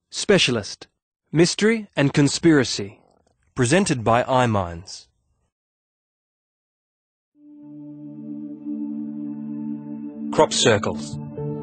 Specialist, Mystery and Conspiracy, presented by iMinds. Crop circles.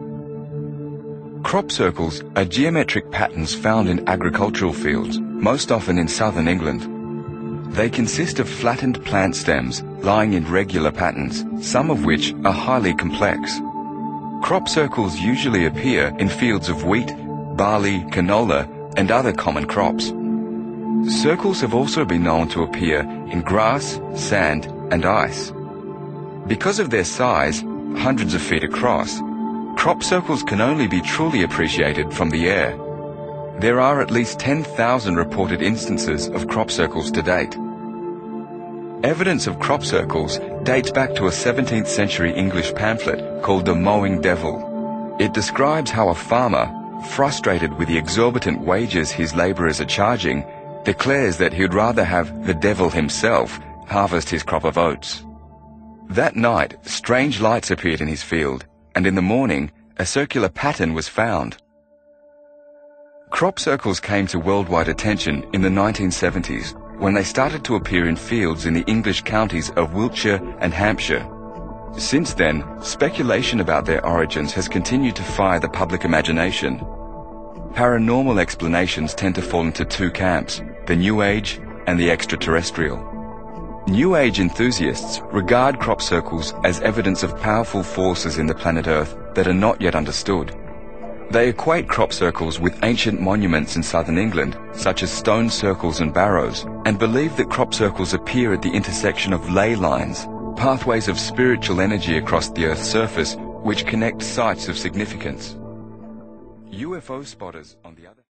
Crop circles are geometric patterns found in agricultural fields, most often in southern England. They consist of flattened plant stems lying in regular patterns, some of which are highly complex. Crop circles usually appear in fields of wheat, barley, canola, and other common crops. Circles have also been known to appear in grass, sand, and ice. Because of their size, hundreds of feet across, crop circles can only be truly appreciated from the air. There are at least 10,000 reported instances of crop circles to date. Evidence of crop circles dates back to a 17th century English pamphlet called The Mowing Devil. It describes how a farmer, frustrated with the exorbitant wages his labourers are charging, declares that he would rather have the devil himself harvest his crop of oats. That night, strange lights appeared in his field, and in the morning, a circular pattern was found. Crop circles came to worldwide attention in the 1970s when they started to appear in fields in the English counties of Wiltshire and Hampshire. Since then, speculation about their origins has continued to fire the public imagination. Paranormal explanations tend to fall into two camps, the New Age and the extraterrestrial. New Age enthusiasts regard crop circles as evidence of powerful forces in the planet Earth that are not yet understood. They equate crop circles with ancient monuments in southern England, such as stone circles and barrows, and believe that crop circles appear at the intersection of ley lines, pathways of spiritual energy across the Earth's surface, which connect sites of significance. UFO spotters, on the other